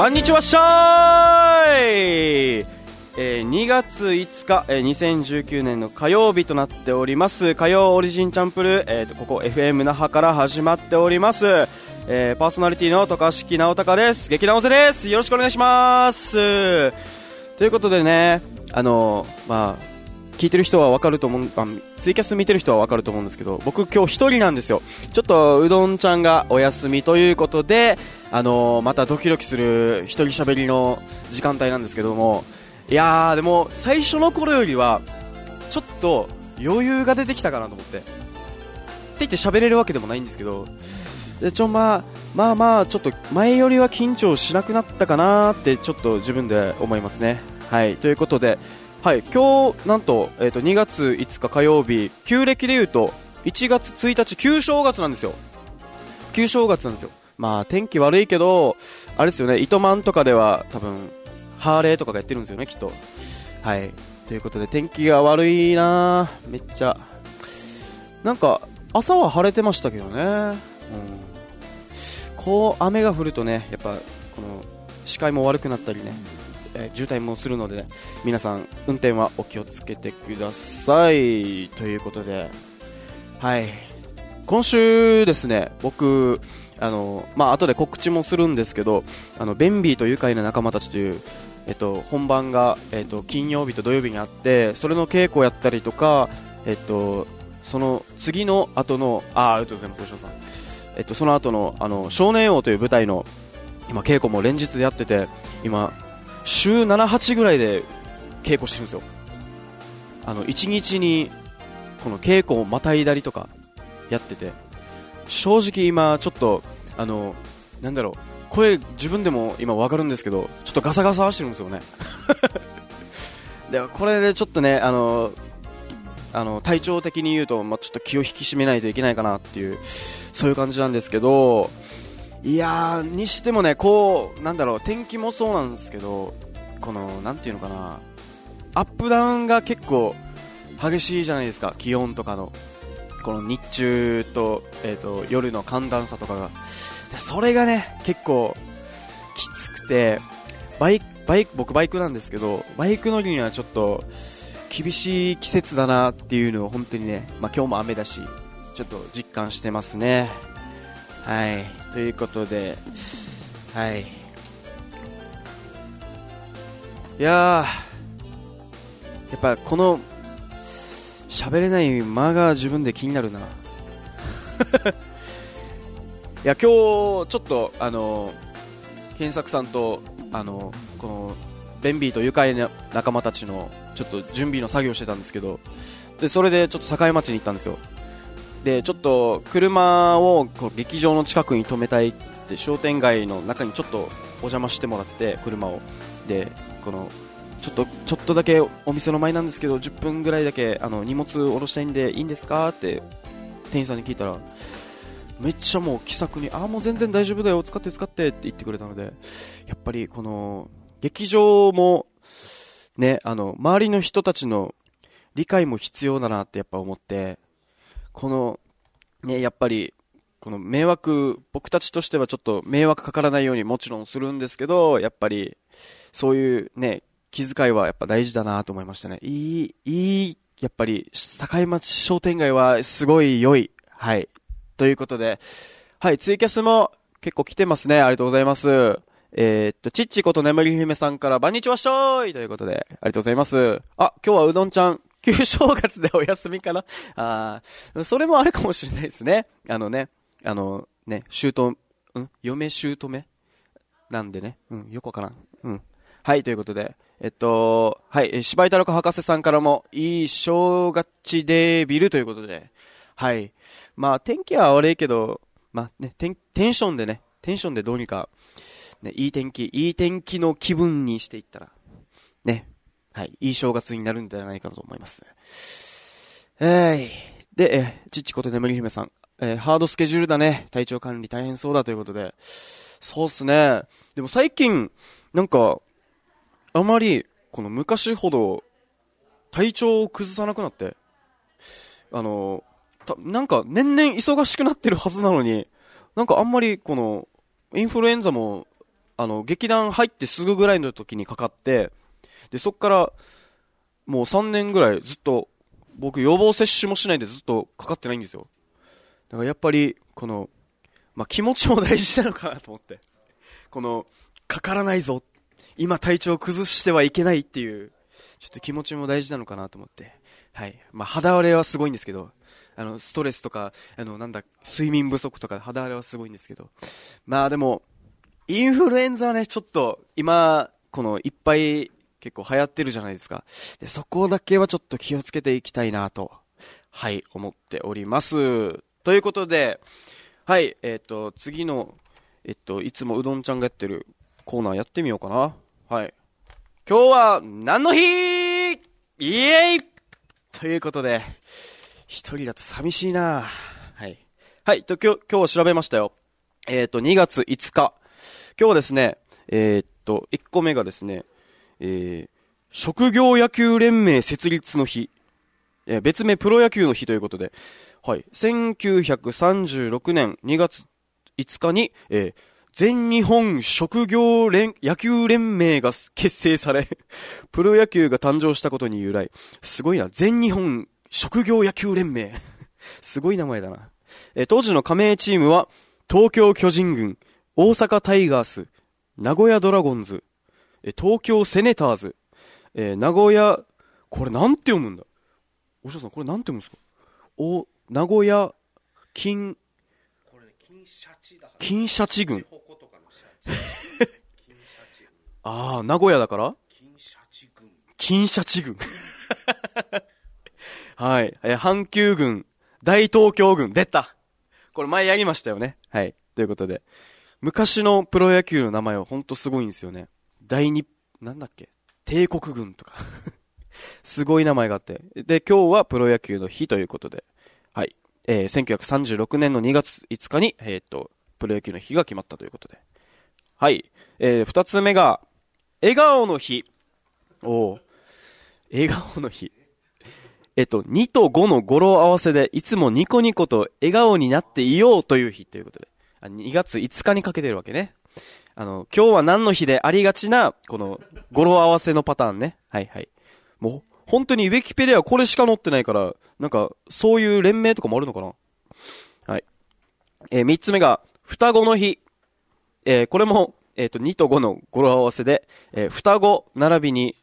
こんにちはっしゃーい、2月5日、2019年の火曜日となっております火曜オリジンチャンプル、ここ FM 那覇から始まっております、パーソナリティの渡嘉敷直隆です。劇団オゼです。よろしくお願いします。ということでね、聞いてる人は分かると思う、ツイキャス見てる人は分かると思うんですけど、僕今日一人なんですよ。ちょっとうどんちゃんがお休みということで、またドキドキする一人喋りの時間帯なんですけども、いやーでも最初の頃よりはちょっと余裕が出てきたかなと思って、って言って喋れるわけでもないんですけど、でちょっと前よりは緊張しなくなったかなってちょっと自分で思いますね。はい、ということで、はい、今日なんと、2月5日火曜日、旧暦でいうと1月1日旧正月なんですよ。旧正月なんですよ。まあ天気悪いけどあれですよね、糸満とかでは多分ハーレーとかがやってるんですよね、きっと。はい、ということで天気が悪いな、めっちゃ。なんか朝は晴れてましたけどね、こう雨が降るとね、やっぱこの視界も悪くなったりね、渋滞もするので、ね、皆さん運転はお気をつけてください。ということで、はい、今週ですね、僕後で告知もするんですけど、ベンビーと愉快な仲間たちという、本番が、金曜日と土曜日にあって、それの稽古をやったりとか、その次の後のありがとうございます、さん。その後の少年王という舞台の今稽古も連日でやってて、今週7、8ぐらいで稽古してるんですよ。1日にこの稽古をまたいだりとかやってて、正直今ちょっとなんだろう、声自分でも今分かるんですけど、ちょっとガサガサはしてるんですよねでこれでちょっとね、体調的に言うと、ちょっと気を引き締めないといけないかなっていう、そういう感じなんですけど、いやーにしてもね、こうなんだろう、天気もそうなんですけど、このなんていうのかな、アップダウンが結構激しいじゃないですか。気温とかのこの日中と、夜の寒暖差とかが、それがね結構きつくて、僕バイクなんですけど、バイク乗りにはちょっと厳しい季節だなっていうのを本当にね、今日も雨だしちょっと実感してますね。はい、ということで、はい、いやっぱこの喋れない間が自分で気になるな。いや今日ちょっと検索さんとこのベンビーと愉快な仲間たちのちょっと準備の作業してたんですけど、でそれでちょっと境町に行ったんですよ。でちょっと車をこう劇場の近くに止めたいっつって商店街の中にちょっとお邪魔してもらって、車をでこのちょっとだけお店の前なんですけど10分ぐらいだけ荷物下ろしたいんでいいんですかって店員さんに聞いたら、めっちゃもう気さくに、もう全然大丈夫だよ、使ってって言ってくれたので、やっぱりこの劇場もね、周りの人たちの理解も必要だなってやっぱ思って、このね、やっぱりこの迷惑、僕たちとしてはちょっと迷惑かからないようにもちろんするんですけど、やっぱりそういうね気遣いはやっぱ大事だなと思いましたね。やっぱり境町商店街はすごい良い。はい、ということで、はい、ツイキャスも結構来てますね。ありがとうございます。ちっちこと眠り姫さんから、こんにちはっしょーいということで、ありがとうございます。今日はうどんちゃん、旧正月でお休みかな。それもあるかもしれないですね。嫁姑なんでね。よくわからん。はい、ということで、はい、芝居太郎博士さんからも、いい正月デビルということで、はい。天気は悪いけど、テンションでどうにか、ね、いい天気の気分にしていったら、ね、はい、いい正月になるんじゃないかと思います。で、ちっちこと眠り姫さん、ハードスケジュールだね。体調管理大変そうだということで、そうっすね。でも最近、なんか、あまり、この昔ほど、体調を崩さなくなって、なんか年々忙しくなってるはずなのに、なんかあんまりこのインフルエンザも劇団入ってすぐぐらいの時にかかって、で、そっから、もう3年ぐらいずっと、僕予防接種もしないでずっとかかってないんですよ。だからやっぱり、気持ちも大事なのかなと思って。かからないぞ。今体調を崩してはいけないっていう、ちょっと気持ちも大事なのかなと思って。はい。肌荒れはすごいんですけど、ストレスとか、睡眠不足とか肌荒れはすごいんですけど。でも、インフルエンザはね、ちょっと、今、いっぱい結構流行ってるじゃないですか。で、そこだけはちょっと気をつけていきたいなと、はい、思っております。ということで、はい、次の、いつもうどんちゃんがやってるコーナーやってみようかな。はい。今日は何の日？イエーイということで、一人だと寂しいな。はい。はい、今日は調べましたよ。2月5日。今日はですね、1個目がですね、職業野球連盟設立の日。別名プロ野球の日ということで、はい。1936年2月5日に、全日本職業野球連盟が結成され、プロ野球が誕生したことに由来。すごいな。全日本職業野球連盟。すごい名前だな。当時の加盟チームは、東京巨人軍、大阪タイガース、名古屋ドラゴンズ、東京セネターズ、名古屋、これなんて読むんだ？おしゃさん、これなんて読むんですか？名古屋、これね、金シャチ軍。名古屋だから金シャチ軍。はい。阪急軍、大東京軍、出た。これ前やりましたよね。はい。ということで。昔のプロ野球の名前はほんとすごいんですよね。なんだっけ？帝国軍とか。すごい名前があって。で、今日はプロ野球の日ということで。はい。1936年の2月5日に、プロ野球の日が決まったということで。はい。二つ目が、笑顔の日。笑顔の日。2と5の語呂合わせで、いつもニコニコと笑顔になっていようという日ということで。2月5日にかけてるわけね。今日は何の日でありがちな、この語呂合わせのパターンね。はいはい。もう、本当にウィキペディアこれしか載ってないから、そういう連盟とかもあるのかな？はい。3つ目が、双子の日。これも、2と5の語呂合わせで、双子並びに、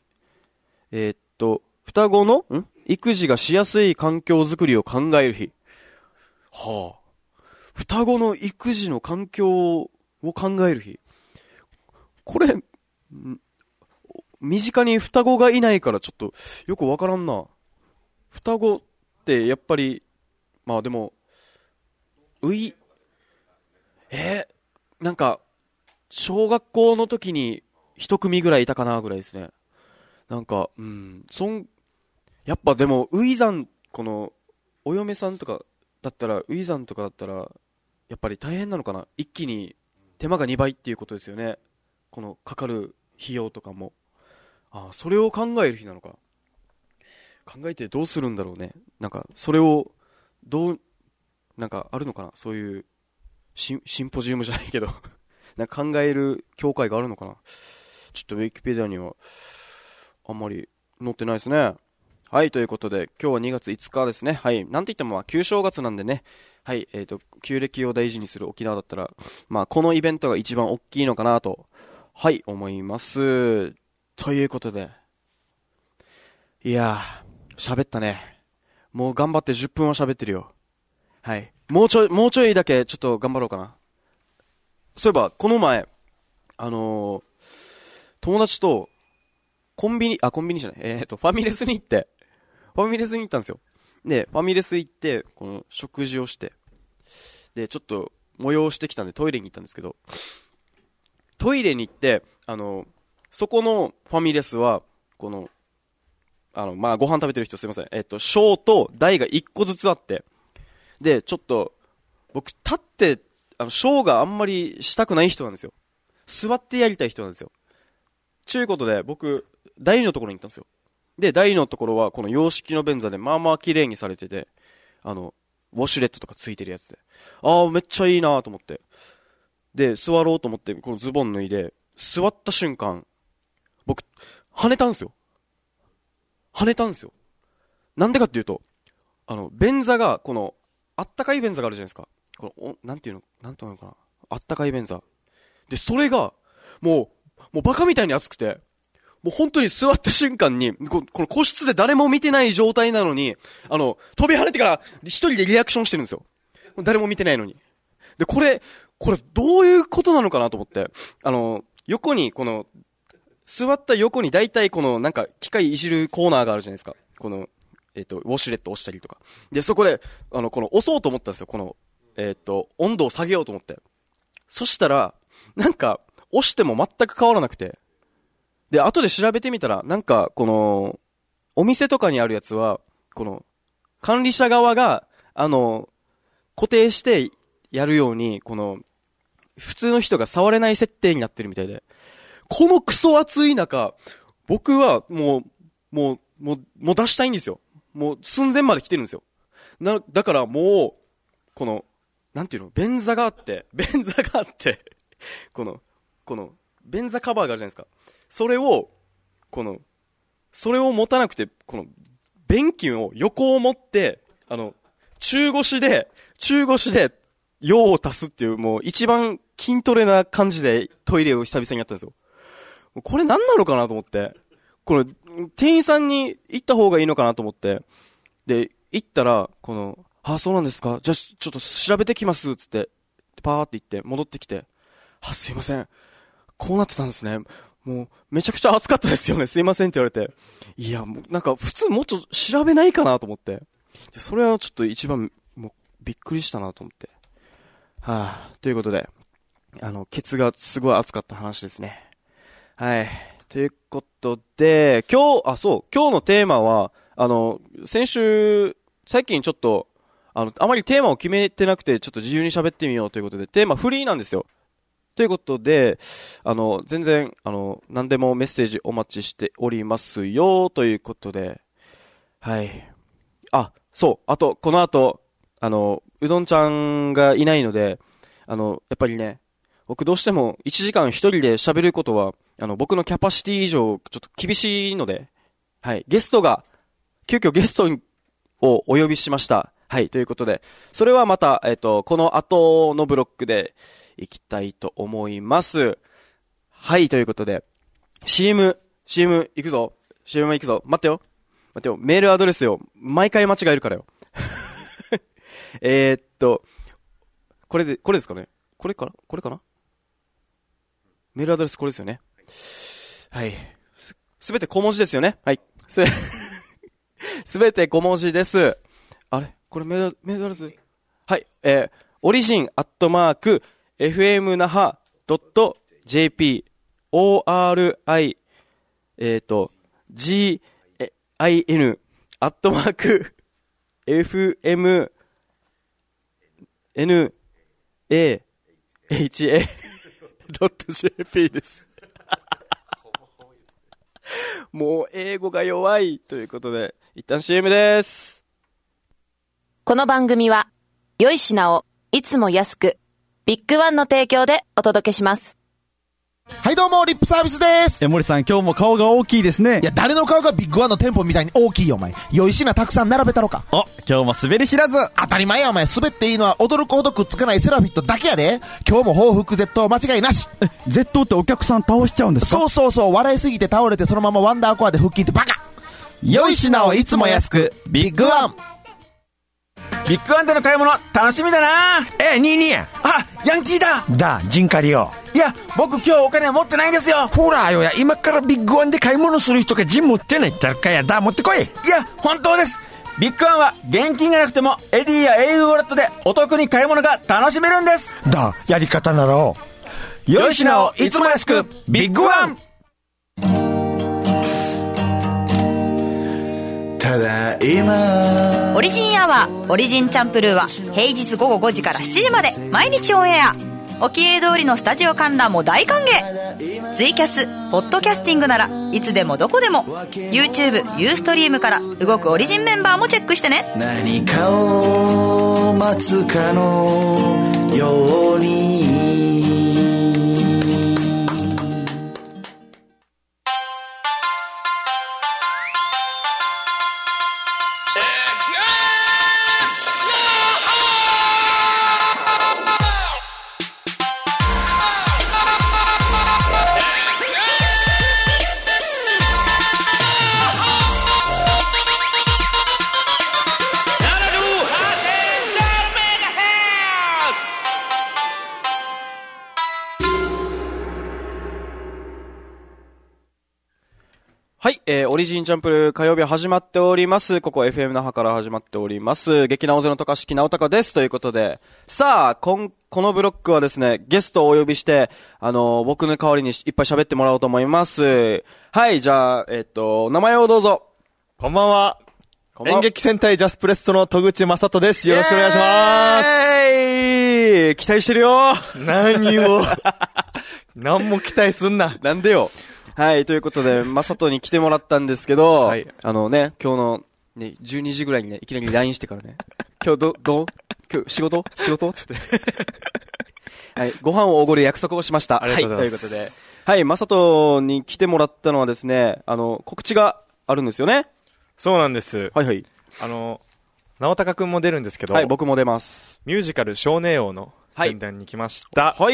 双子の育児がしやすい環境づくりを考える日。はあ。双子の育児の環境を考える日。これ、身近に双子がいないからちょっとよくわからんな。双子ってやっぱり、でも、小学校の時に一組ぐらいいたかなぐらいですね。やっぱでも、お嫁さんとかだったら、やっぱり大変なのかな。一気に手間が2倍っていうことですよね。かかる費用とかも。それを考える日なのか。考えてどうするんだろうね。それを、あるのかな。そういう、シンポジウムじゃないけど、考える協会があるのかな。ちょっとウィキペディアには、あんまり載ってないですね。はい、ということで、今日は2月5日ですね。はい、なんて言っても旧正月なんでね。はい、旧暦を大事にする沖縄だったら、このイベントが一番大きいのかなと、はい、思います。ということで、いやー、喋ったね。もう頑張って10分は喋ってるよ。はい。もうちょいだけちょっと頑張ろうかな。そういえば、この前、友達と、コンビニじゃない、ファミレスに行ったんですよ。で、ファミレス行って、この食事をして、で、ちょっと催してきたんでトイレに行ったんですけど、トイレに行って、そこのファミレスは、ご飯食べてる人すいません。小と大が1個ずつあって、で、ちょっと、僕、立って、小があんまりしたくない人なんですよ。座ってやりたい人なんですよ。ちゅうことで、僕、大のところに行ったんですよ。で、大のところは、この洋式の便座で、綺麗にされてて、ウォシュレットとかついてるやつで。めっちゃいいなと思って。で、座ろうと思って、このズボン脱いで、 座った瞬間、僕、跳ねたんですよ。なんでかっていうと、便座が、あったかい便座があるじゃないですか。なんていうのかな。あったかい便座。で、それが、もうバカみたいに熱くて、もう本当に座った瞬間に、この個室で誰も見てない状態なのに、飛び跳ねてから一人でリアクションしてるんですよ。誰も見てないのに。で、これどういうことなのかなと思って、横に、座った横に大体なんか機械いじるコーナーがあるじゃないですか。ウォシュレット押したりとか。で、そこで、押そうと思ったんですよ。温度を下げようと思って。そしたら、なんか、押しても全く変わらなくて。で、後で調べてみたら、なんか、お店とかにあるやつは、管理者側が、固定してやるように、普通の人が触れない設定になってるみたいで、このクソ暑い中、僕はもう出したいんですよ。もう寸前まで来てるんですよ。だからもう、なんていうの、便座があって、便座カバーがあるじゃないですか。それを持たなくて、便器を横を持って、中腰で、用を足すっていう、もう一番筋トレな感じでトイレを久々にやったんですよ。これ何なのかなと思って、店員さんに行った方がいいのかなと思って、で、行ったら、そうなんですか、じゃあちょっと調べてきます、つって、パーって行って、戻ってきて、すいません。こうなってたんですね。もう、めちゃくちゃ暑かったですよね。すいませんって言われて。いや、もう、なんか、普通もうちょっと調べないかなと思って。それはちょっと一番、もう、びっくりしたなと思って。ということで、ケツがすごい熱かった話ですね。はい。ということで、今日のテーマは、最近ちょっと、あまりテーマを決めてなくて、ちょっと自由に喋ってみようということで、テーマフリーなんですよ。ということで、全然、何でもメッセージお待ちしておりますよ、ということで、はい。あと、この後、うどんちゃんがいないので、やっぱりね、僕どうしても1時間一人で喋ることは、僕のキャパシティ以上、ちょっと厳しいので、はい。急遽ゲストをお呼びしました。はい。ということで、それはまた、この後のブロックで行きたいと思います。はい。ということで、CM 行くぞ。CM 行くぞ。待ってよ。メールアドレスよ。毎回間違えるからよ。これですかね。これかなメールアドレスこれですよね。はい。すべて小文字ですよね。はい。すべて小文字です。あれこれメールアドレスはい。origin@fmnaha.jp origin@fmnaha.jp です。もう英語が弱いということで、一旦 CM です。 この番組は、良い品をいつも安く、ビッグワンの提供でお届けします。 はいどうも、リップサービスです。 森さん、今日も顔が大きいですね。 いや、誰の顔がビッグワンの店舗みたいに大きいよ、お前。良い品たくさん並べたろか。 今日も滑り知らず。 当たり前や、お前。滑っていいのは驚くほどくっつかないセラフィットだけやで。今日も報復絶倒間違いなし。 絶倒ってお客さん倒しちゃうんですか？ そう。笑いすぎて倒れてそのままワンダーコアで腹筋ってバカ。良い品をいつも安く、ビッグワン。 ビッグワンでの買い物楽しみだな。 22や。 ヤンキーだ。 ジンカリオ。 いや、僕今日お金持ってないんですよ。 ほらよや、今からビッグワンで買い物する人がジン持ってない。誰かやだ、持ってこい。 いや、本当です。ビッグワンは現金がなくてもエディや au ウォレットでお得に買い物が楽しめるんです。 やり方なら良い品をいつも安く、ビッグワン。 ただ今オリジンアワー、オリジンチャンプルーは平日午後5時から7時まで毎日オンエア。沖永通りのスタジオ観覧も大歓迎。ツイキャス、ポッドキャスティングならいつでもどこでも YouTube、ユーストリームから動くオリジンメンバーもチェックしてね。 何かを待つかのようにはい、オリジンチャンプル火曜日始まっております。ここ FM 那覇から始まっております。劇直瀬の渡嘉敷直隆です。ということで、さあ、このブロックはですね、ゲストをお呼びして、僕の代わりにいっぱい喋ってもらおうと思います。はい、じゃあ、名前をどうぞ。 こんばんは。演劇戦隊ジャスプレストの戸口正人です。よろしくお願いします。 期待してるよ。 何を何も期待すんな。 なんでよ。はい、ということで、まさとに来てもらったんですけど、はい、今日の、ね、12時ぐらいにね、いきなり LINE してからね、今日今日仕事つって。はい、ご飯をおごる約束をしました。 ありがとうございます。 はい、ということで、はい、まさとに来てもらったのはですね、告知があるんですよね。 そうなんです。 はいはい。 直隆くんも出るんですけど、 はい、僕も出ます。 ミュージカル少年王の宣伝に来ました。 はい。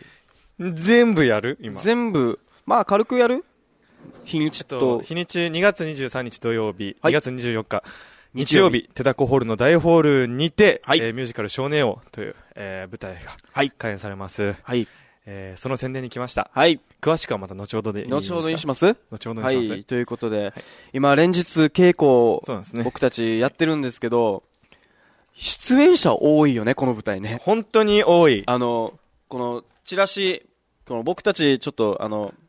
全部やる今。 全部。まあ、軽くやる日にちと。 日にち2月23日土曜日、2月24日、日曜日、手だこホールの大ホールにて、ミュージカル少年王という、舞台が開演されます。はい。その宣伝に来ました。はい。詳しくはまた後ほどでいいですか？後ほどにします？後ほどにします。はい。ということで、今連日稽古、そうですね。僕たちやってるんですけど、出演者多いよね、この舞台ね。 本当に多い。 このチラシ、僕たちちょっと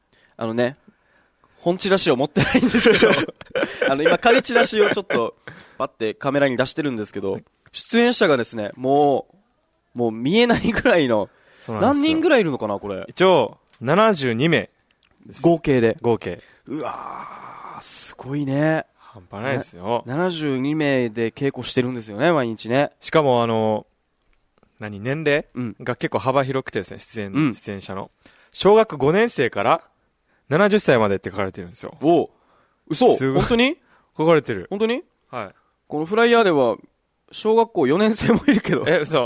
本チラシを持ってないんですけど、今仮チラシをちょっと、パッてカメラに出してるんですけど、出演者がですね、もう見えないぐらいの、何人ぐらいいるのかな、これ。 一応、72名です。 合計で。 合計。 うわー、すごいね。 半端ないですよ。 72名で稽古してるんですよね、毎日ね。 しかも年齢が結構幅広くてですね、出演者の。小学5年生から70歳までって書かれてるんですよ。 お嘘本当に書かれてる。 本当にはい。 このフライヤーでは、小学校4年生もいるけど。 嘘。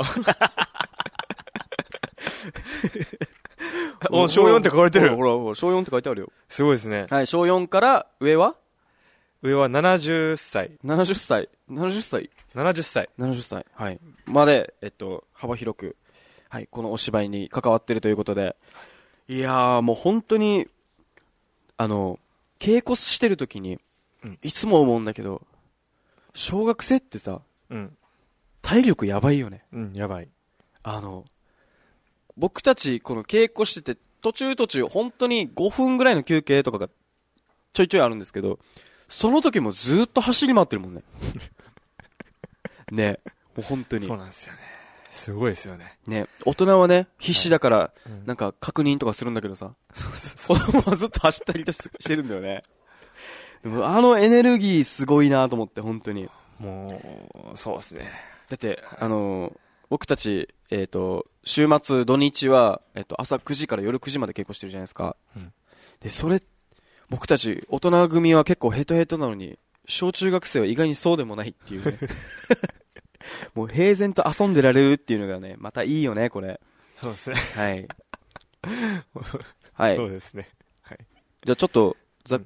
小4って書かれてる。 ほら、小4って書いてあるよ。 すごいですね。 はい、小4から上は 70歳。 70歳。70歳。 70歳。 70歳。はい。まで、幅広く、はい、このお芝居に関わってるということで。いやー、もう本当に、稽古してる時に、いつも思うんだけど、小学生ってさ、体力やばいよね。 やばい。 僕たち、この稽古してて、途中、本当に5分ぐらいの休憩とかが、ちょいちょいあるんですけど、その時もずっと走り回ってるもんね。ね、もう本当に。 そうなんですよね。すごいですよね。 ね、大人はね、必死だから、なんか確認とかするんだけどさ、子供はずっと走ったりしてるんだよね。でもエネルギーすごいなと思って、本当に。 もう、そうですね。 だって、僕たち、週末、土日は、朝9時から夜9時まで稽古してるじゃないですか。で、僕たち、大人組は結構ヘトヘトなのに、小中学生は意外にそうでもないっていうね。もう平然と遊んでられるっていうのがね、またいいよね、これ。 そうですね。 はい。はい。 そうですね。はい。 じゃあちょっと、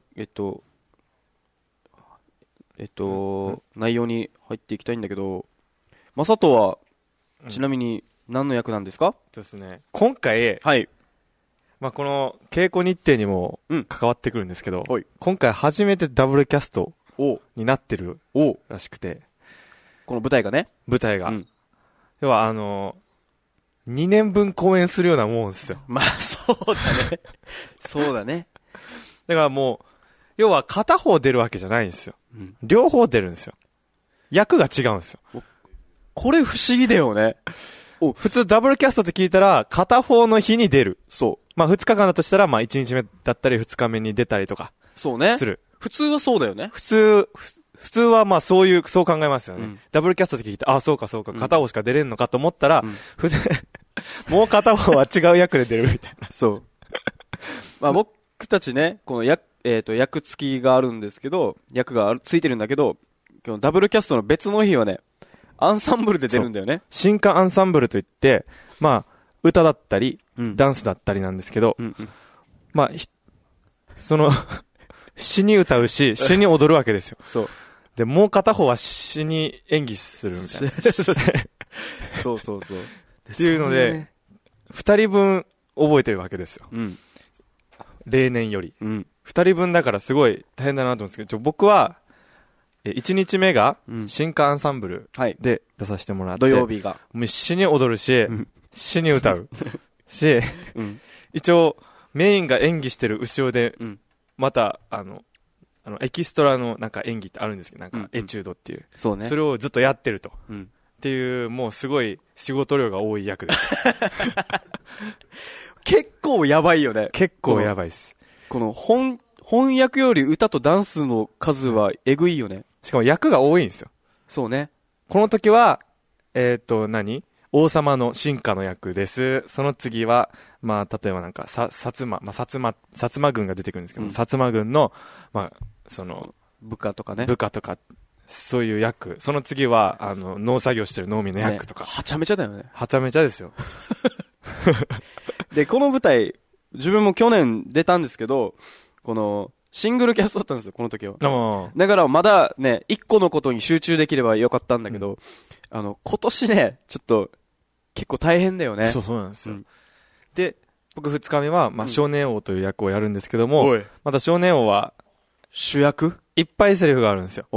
内容に入っていきたいんだけど、まさとは、ちなみに何の役なんですか？ そうですね。今回、はい。まあ、この稽古日程にも関わってくるんですけど、今回初めてダブルキャストになってるらしくて、 この舞台がね。 舞台が。要は2年分公演するようなもんですよ。 まあ、そうだね。そうだね。 だからもう、要は片方出るわけじゃないんですよ。両方出るんですよ。役が違うんですよ。 これ不思議だよね。 普通ダブルキャストって聞いたら、片方の日に出る。 そう。 まあ2日間だとしたら、まあ1日目だったり2日目に出たりとか。 そうね。 する。 普通はそうだよね。 普通はまあそう考えますよね。ダブルキャストって聞いて、あ、そうか、片方しか出れんのかと思ったら、もう片方は違う役で出るみたいな。 そう。まあ僕たちね、この役付きがあるんですけど、役がついてるんだけど、このダブルキャストの別の日はね、アンサンブルで出るんだよね。 新歌アンサンブルといって、まあ、歌だったり、ダンスだったりなんですけど、まあ、詩に歌うし、詩に踊るわけですよ。 そう。 で、もう片方は詩に演技するみたいな。 そう。 っていうので、二人分覚えてるわけですよ。例年より。 二人分だからすごい大変だなと思うんですけど、僕は、1日目が、新歌アンサンブルで出させてもらって、 土曜日が。 もう死に踊るし、死に歌う。し、一応、メインが演技してる後ろで、また、エキストラのなんか演技ってあるんですけど、なんかエチュードっていう。 そうね。 それをずっとやってると。っていう、もうすごい仕事量が多い役です。 結構やばいよね。 結構やばいです。 この翻訳より歌とダンスの数はえぐいよね。 しかも役が多いんですよ。 そうね。 この時は、王様の進化の役です。その次は、まあ、例えばなんか、薩摩軍が出てくるんですけど、薩摩軍の、まあ、 部下とかね。 部下とか、そういう役。その次は、農作業してる農民の役とか。 はちゃめちゃだよね。 はちゃめちゃですよ。 で、この舞台、自分も去年出たんですけど、この、シングルキャストだったんですよ、この時は。だからまだね、一個のことに集中できればよかったんだけど、今年ね、ちょっと、結構大変だよね。 そうなんですよ。で、僕2日目は、まあ、少年王という役をやるんですけども、また少年王は、 主役いっぱいセリフがあるんですよ。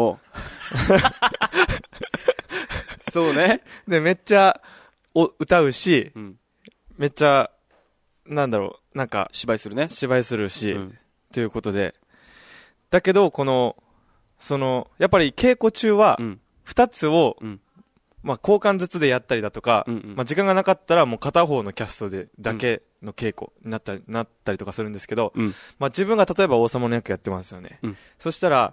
そうね。 で、めっちゃ、歌うし、めっちゃ、なんだろう、なんか、 芝居するし、 ということで、だけど、やっぱり稽古中は、2つを、まあ、交換ずつでやったりだとか、まあ、時間がなかったらもう片方のキャストでだけの稽古になったりとかするんですけど、まあ、自分が例えば王様の役やってますよね。そしたら、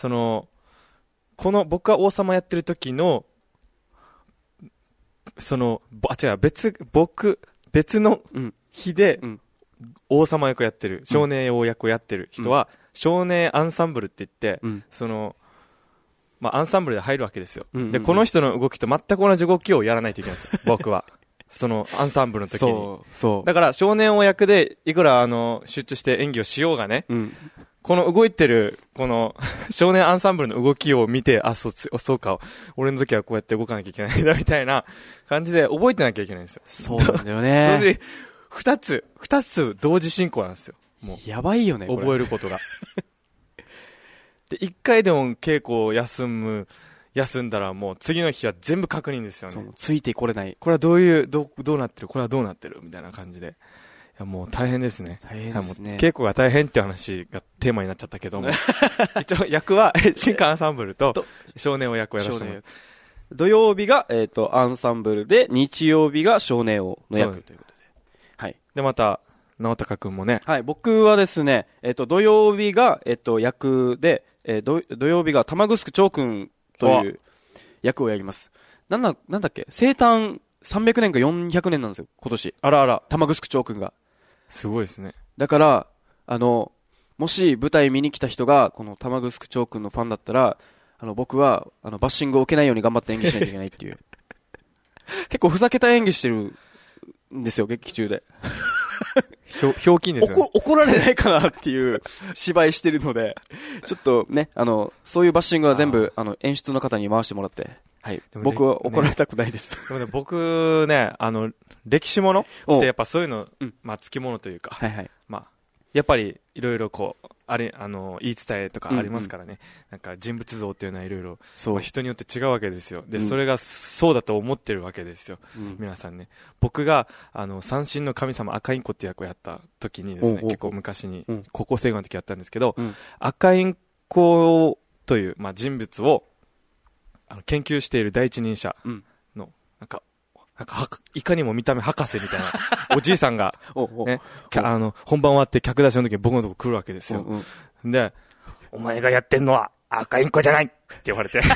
僕が王様やってる時の、別の日で、王様役やってる、少年王役をやってる人は、少年アンサンブルって言って、まあ、アンサンブルで入るわけですよ。で、この人の動きと全く同じ動きをやらないといけないんですよ、僕は。アンサンブルの時に。だから、少年王役で、いくら、集中して演技をしようがね、この動いてる、少年アンサンブルの動きを見て、そうか、俺の時はこうやって動かなきゃいけないんだ、みたいな感じで覚えてなきゃいけないんですよ。 そうなんだよね。 同時に、二つ同時進行なんですよ。もう。 やばいよね、 覚えることが。で、一回でも稽古を休んだらもう次の日は全部確認ですよね。 ついてこれない。 これはどうなってるこれはどうなってるみたいな感じで。いや、もう大変ですね。 大変ですね。 稽古が大変って話がテーマになっちゃったけども。一応役は、新歌アンサンブルと少年王役をやらせてもらう。 土曜日が、アンサンブルで、日曜日が少年王の役ということで。はい。 で、また、直高くんもね。 はい、僕はですね、土曜日が、役で、土曜日が玉城長くんという役をやります。なんだっけ生誕300年か400年なんですよ、今年。 あらあら。 玉城長くんが。 すごいですね。 だから、もし舞台見に来た人が、この玉城長くんのファンだったら、僕は、バッシングを受けないように頑張って演技しないといけないっていう。結構ふざけた演技してるんですよ、劇中で。 ひょうきんですよね。 怒られないかなっていう芝居してるので、ちょっとね、そういうバッシングは全部、演出の方に回してもらって、はい。僕は怒られたくないです。 でもね、僕ね、歴史ものってやっぱそういうの、まあ、つきものというか、 はいはい。 まあ、やっぱり、いろいろこう、言い伝えとかありますからね。なんか人物像っていうのはいろいろ、人によって違うわけですよ。で、それがそうだと思ってるわけですよ。皆さんね。僕が、三神の神様赤インコって役をやった時にですね、結構昔に、高校生の時やったんですけど、赤インコという、まあ、人物を、研究している第一人者の、いかにも見た目博士みたいなおじいさんが、ね、本番終わって客出しの時に僕のとこ来るわけですよ。で、お前がやってんのは赤インコじゃないって言われて。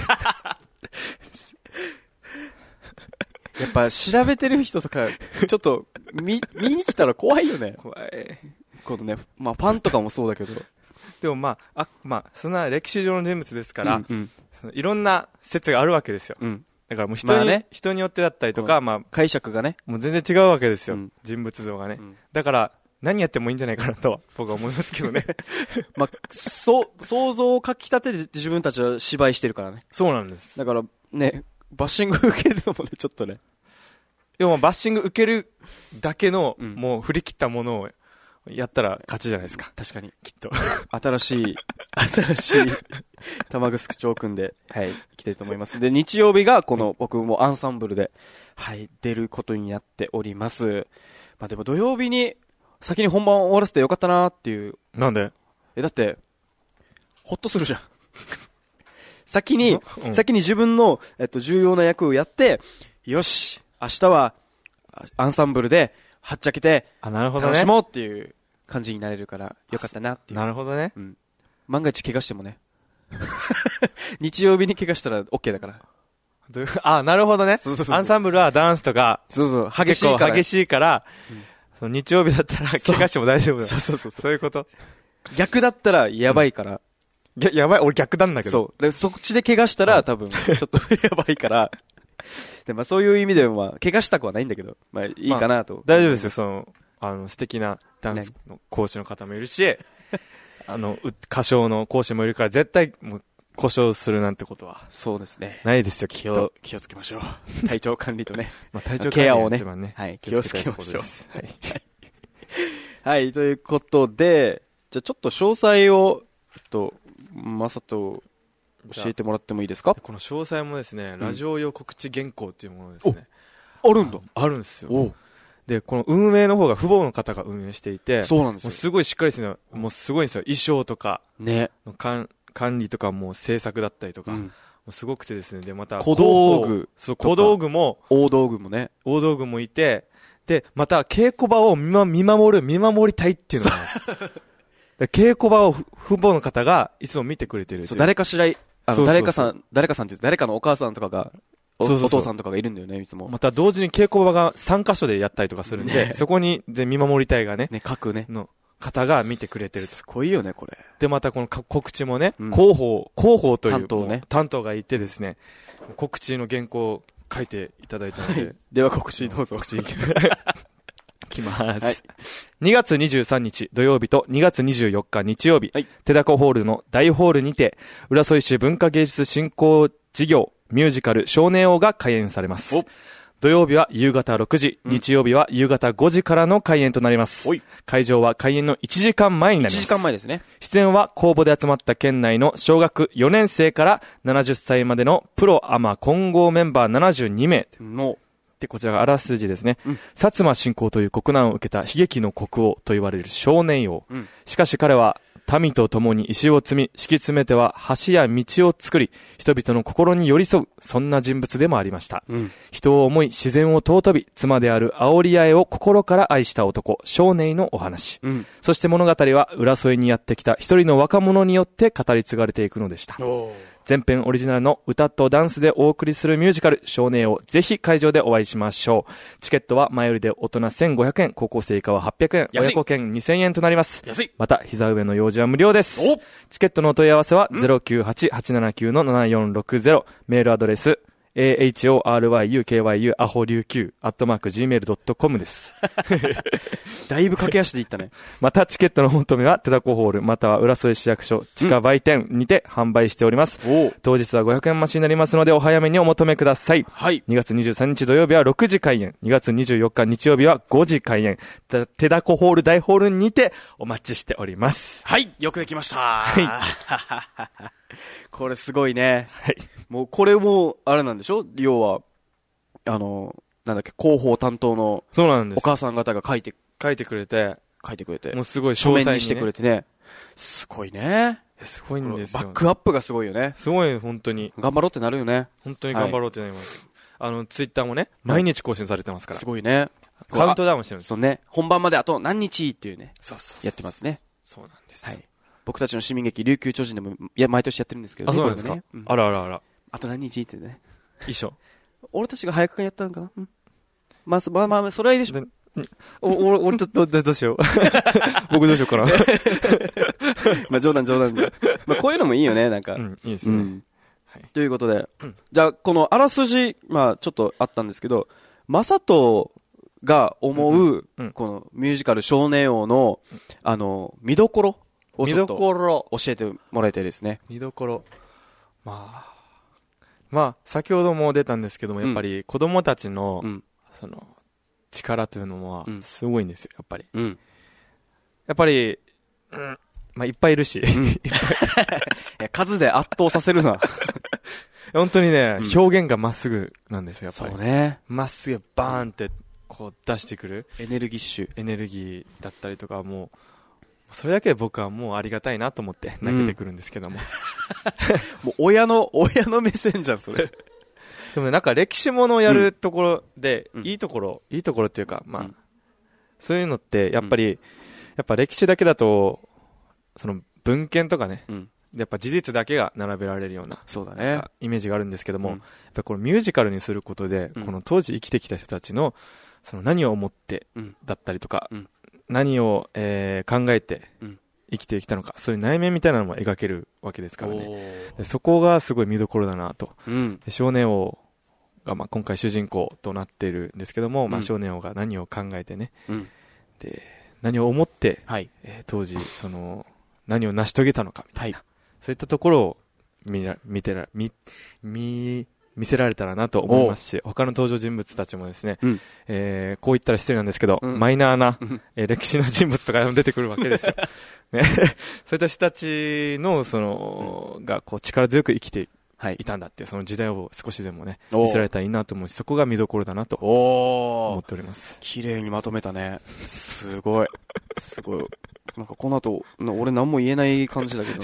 やっぱ調べてる人とか、ちょっと見に来たら怖いよね。 怖い。 このね、まあファンとかもそうだけど。 でもまあ、そんな歴史上の人物ですから、いろんな説があるわけですよ。だからもう人によってだったりとか、まあ、 解釈がね。 もう全然違うわけですよ。人物像がね。だから、何やってもいいんじゃないかなとは、僕は思いますけどね。 まあ、想像をかき立てて自分たちは芝居してるからね。 そうなんです。 だから、ね、バッシング受けるのもね、ちょっとね。 でも、バッシング受けるだけの、もう振り切ったものを、 やったら勝ちじゃないですか。 確かに。 きっと。 新しい玉城町を組んで、はい、行きたいと思います。で、日曜日がこの僕もアンサンブルで、はい、出ることになっております。まあでも土曜日に先に本番終わらせてよかったなっていう。 なんで？ だって、ほっとするじゃん。先に自分の、重要な役をやって、よし、明日はアンサンブルではっちゃけて、楽しもうっていう感じになれるからよかったなっていう。 なるほどね。 うん。万が一怪我してもね。日曜日に怪我したら OK だから。 なるほどね。アンサンブルはダンスとか、激しいから、その日曜日だったら怪我しても大丈夫だ。そういうこと。 逆だったらやばいから。 やばい、俺逆なんだけど。 そう。で、そっちで怪我したら多分、ちょっとやばいから。で、まあそういう意味でも怪我したくはないんだけど、まあいいかなと。 大丈夫ですよ、素敵なダンスの講師の方もいるし、歌唱の講師もいるから絶対、もう、故障するなんてことは。 そうですね。 ないですよ、きっと。 気をつけましょう。体調管理とね。 まあ体調ケアをね。 一番ね。 はい、気をつけましょう。 はい。 はい、ということで、じゃあちょっと詳細を、まさと教えてもらってもいいですか？ この詳細もですね、ラジオ用告知原稿っていうものですね。 あるんだ。 あるんですよ。で、この運営の方が父母の方が運営していて、 そうなんですよ。 もうすごいしっかりですね。もうすごいんですよ。衣装とか、 ね。 管理とかも制作だったりとか、もうすごくてですね。で、また、 小道具。 そう、小道具も、 大道具もね。 大道具もいて、で、また、稽古場を見守りたいっていうのがあるんです。稽古場を父母の方がいつも見てくれてる。 そう、誰かしら、誰かさんって言うと、誰かのお母さんとかが、お父さんとかがいるんだよね、いつも。 また同時に稽古場が3カ所でやったりとかするんで、そこに見守りたいがね、 各ね、 の方が見てくれてると。 すごいよね、これ。 で、またこの告知もね、広報という担当がいてですね、告知の原稿を書いていただいたので。 では告知どうぞ。 告知いきます。はい。2月23日土曜日と2月24日日曜日、手だこホールの大ホールにて、浦添市文化芸術振興事業ミュージカル少年王が開演されます。土曜日は夕方6時、日曜日は夕方5時からの開演となります。会場は開演の1時間前になります。 1時間前ですね。 出演は公募で集まった県内の小学4年生から70歳までのプロアマ混合メンバー72名。で、こちらがあらすじですね。薩摩侵攻という国難を受けた悲劇の国王と言われる少年王。しかし彼は民と共に石を積み、敷き詰めては橋や道を作り、人々の心に寄り添う、そんな人物でもありました。人を思い、自然を尊び、妻である煽り合いを心から愛した男、少年のお話。そして物語は浦添にやってきた一人の若者によって語り継がれていくのでした。全編オリジナルの歌とダンスでお送りするミュージカル少年をぜひ会場でお会いしましょう。チケットは前売りで大人1500円、高校生以下は800円、親子券2000円となります。また膝上の用事は無料です。チケットのお問い合わせは 098-879-7460、メールアドレスahoryukyu@gmail.com です。 だいぶ駆け足でいったね。 またチケットの求めは手だこホールまたは浦添市役所地下売店にて販売しております。当日は500円増しになりますのでお早めにお求めください。2月23日土曜日は6時開演、2月24日日曜日は5時開演、手だこホール大ホールにてお待ちしております。 はい、よくできました。これすごいね。もうこれもあれなんでしょ、要はなんだっけ、広報担当のそうなんです。 お母さん方が書いてくれてもうすごい書面にしてくれてね。すごいね。 すごいんですよ、ね。 バックアップがすごいよね。 すごい、本当に。 頑張ろうってなるよね。 本当に頑張ろうってなります。ツイッターもね、毎日更新されてますから。 すごいね。 カウントダウンしてるんです。 そうね。本番まであと何日っていうね。やってますね。 そうなんです。 はい。僕たちの市民劇、琉球巨人でも、毎年やってるんですけど、 そうなんですか。あら。 あと何日ってね。 一緒。 俺たちが早くやったのかな。まあ、それはいいでしょ。 俺ちょっと、どうしよう。僕どうしようかな。 まあ、冗談で。まあ、こういうのもいいよね、なんか。 いいですね。 ということで、じゃあ、このあらすじ、まあ、ちょっとあったんですけど、まさとが思う、このミュージカル少年王の、見どころをちょっと教えてもらいたいですね。 見どころ。まあ、先ほども出たんですけども、やっぱり子供たちの、その、力というのは、すごいんですよ、やっぱり。 やっぱり、まあ、いっぱいいるし。いや数で圧倒させるな。 本当にね、表現がまっすぐなんですよ、やっぱり。 そうね。 まっすぐバーンって、こう出してくる。 エネルギッシュ。 エネルギーだったりとか、もう、それだけで僕はもうありがたいなと思って投げてくるんですけども。 もう親の目線じゃん、それ。 でもね、なんか歴史ものをやるところで、いいところっていうか、まあ、そういうのって、やっぱ歴史だけだと、その文献とかね、やっぱ事実だけが並べられるような、 そうだね。 イメージがあるんですけども、やっぱこのミュージカルにすることで、この当時生きてきた人たちの、その何を思ってだったりとか、何を、考えて生きてきたのか、そういう内面みたいなのも描けるわけですからね。でそこがすごい見どころだなと。で少年王が、まあ、今回主人公となっているんですけども、まあ、少年王が何を考えてね、で何を思って、当時その何を成し遂げたのかみたいな、そういったところを見せられたらなと思いますし、他の登場人物たちもですね、こう言ったら失礼なんですけど、マイナーな、歴史の人物とかも出てくるわけですよ。ね、そういった人たちの、がこう力強く生きていたんだっていう、その時代を少しでもね、見せられたらいいなと思うし、そこが見どころだなと思っております。 綺麗にまとめたね。すごい。すごい。なんかこの後、俺何も言えない感じだけど。 い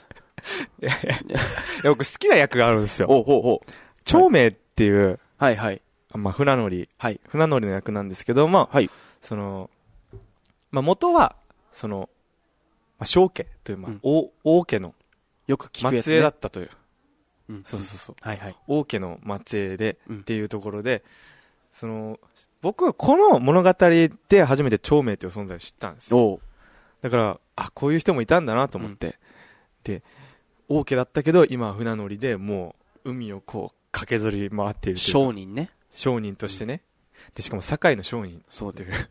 や僕好きな役があるんですよ。長明っていう、まあ、船乗りの役なんですけど、まあ、まあ、元は、まあ、正家という、まあ、王家の、 よく聞くやつね、 末裔だったという。そう。 はいはい。 王家の末裔で、っていうところで、僕はこの物語で初めて長明という存在を知ったんですよ。だから、こういう人もいたんだなと思って。で、王家だったけど、今は船乗りで、もう、海をこう、駆けずり回っているというか。 商人ね。 商人としてね。で、しかも堺の商人。 そうという。もう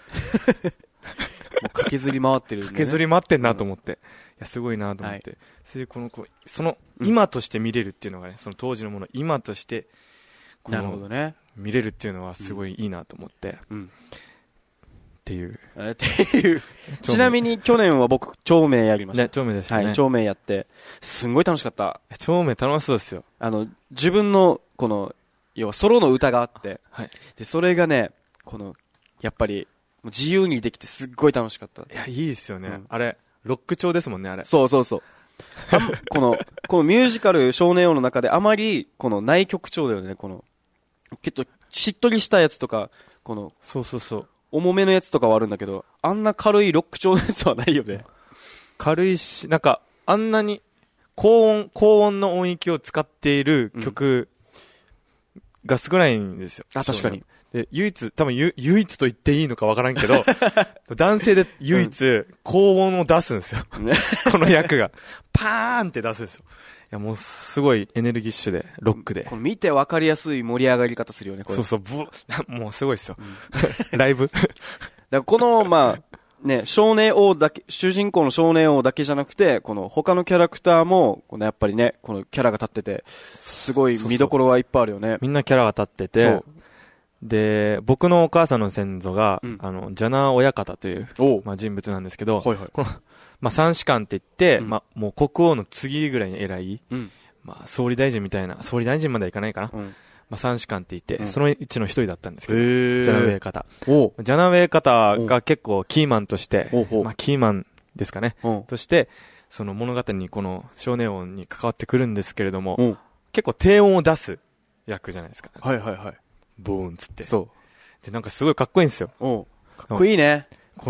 駆けずり回ってる、ね。 駆けずり回ってんなと思って。いや、すごいなと思って。それで今として見れるっていうのがね、その当時のものを今として、 なるほどね。 見れるっていうのはすごいいいなと思って。っていう。 ちなみに去年は僕、長明やりました。 長明でしたね。 はい、長明やって、すんごい楽しかった。 長明楽しそうですよ。 自分の、要はソロの歌があって、で、それがね、やっぱり、自由にできてすっごい楽しかった。 いや、いいですよね。あれ、ロック調ですもんね、あれ。 そう。このミュージカル少年王の中であまり、内曲調だよね、結構、しっとりしたやつとか、 そう。 重めのやつとかはあるんだけど、あんな軽いロック調のやつはないよね。 軽いし、なんか、あんなに高音の音域を使っている曲が少ないんですよ。 確かに。 で、多分唯一と言っていいのかわからんけど、男性で唯一高音を出すんですよ。この役が。パーンって出すんですよ。いや、もうすごいエネルギッシュで、ロックで。 見てわかりやすい盛り上がり方するよね、これ。 そう、もうすごいですよ。ライブ。 だからまあ、ね、少年王だけ、主人公の少年王だけじゃなくて、他のキャラクターも、やっぱりね、このキャラが立ってて、すごい見どころはいっぱいあるよね。 みんなキャラが立ってて、で、僕のお母さんの先祖が、ジャナ親方という、まあ、人物なんですけど、この、まあ、三士官って言って、まあ、もう国王の次ぐらいに偉い、まあ、総理大臣みたいな、総理大臣まではいかないかな。まあ、三士官って言って、そのうちの一人だったんですけど、ジャナ親方。ジャナ親方が結構キーマンとして、まあ、キーマンですかね、として、その物語にこの少年王に関わってくるんですけれども、結構低音を出す役じゃないですか。ボーンつって。で、なんかすごいかっこいいんですよ。 かっこいいね。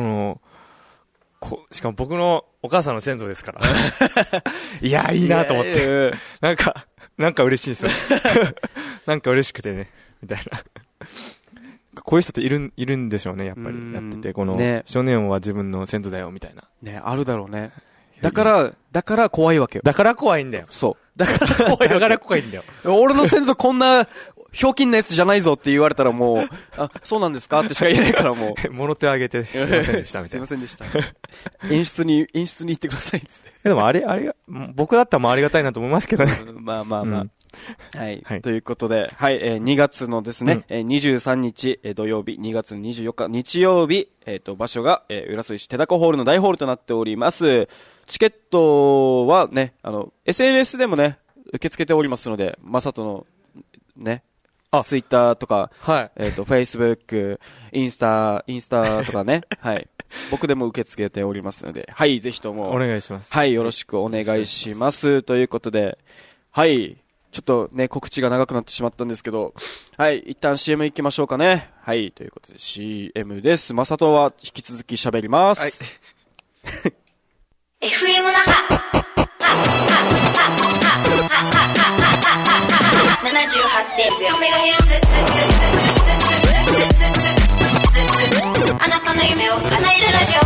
しかも僕のお母さんの先祖ですから。いや、いいなと思って。なんか嬉しいですよ。なんか嬉しくてね、みたいな。こういう人っているんでしょうね、やっぱり。やってて、少年王は自分の先祖だよ、みたいな。 ね、あるだろうね。だから怖いわけよ。 だから怖いんだよ。 そう。 だから怖いんだよ。 俺の先祖こんな、ひょうきんなやつじゃないぞって言われたらもう、そうなんですかってしか言えないからもう。 物手を挙げて、すいませんでした、みたいな。 すいませんでした。演出に行ってくださいって。 でも僕だったらもうありがたいなと思いますけどね。 まあ。 はい。 はいということで、はい、2月のですね、23日、土曜日、2月24日、日曜日、場所が、浦添市手高ホールの大ホールとなっております。チケットはね、SNS でもね、受け付けておりますので、まさとの、ね、ツイッターとか、 はい。 Facebook、インスタとかね、はい。僕でも受け付けておりますので、はい、ぜひとも。 お願いします。 はい、よろしくお願いします。ということで、はい、ちょっとね、告知が長くなってしまったんですけど、はい、一旦 CM 行きましょうかね。はい、ということで CM です。まさとは引き続き喋ります。はい。 FM 那覇 78.0MHz あなたの夢を叶えるラジオ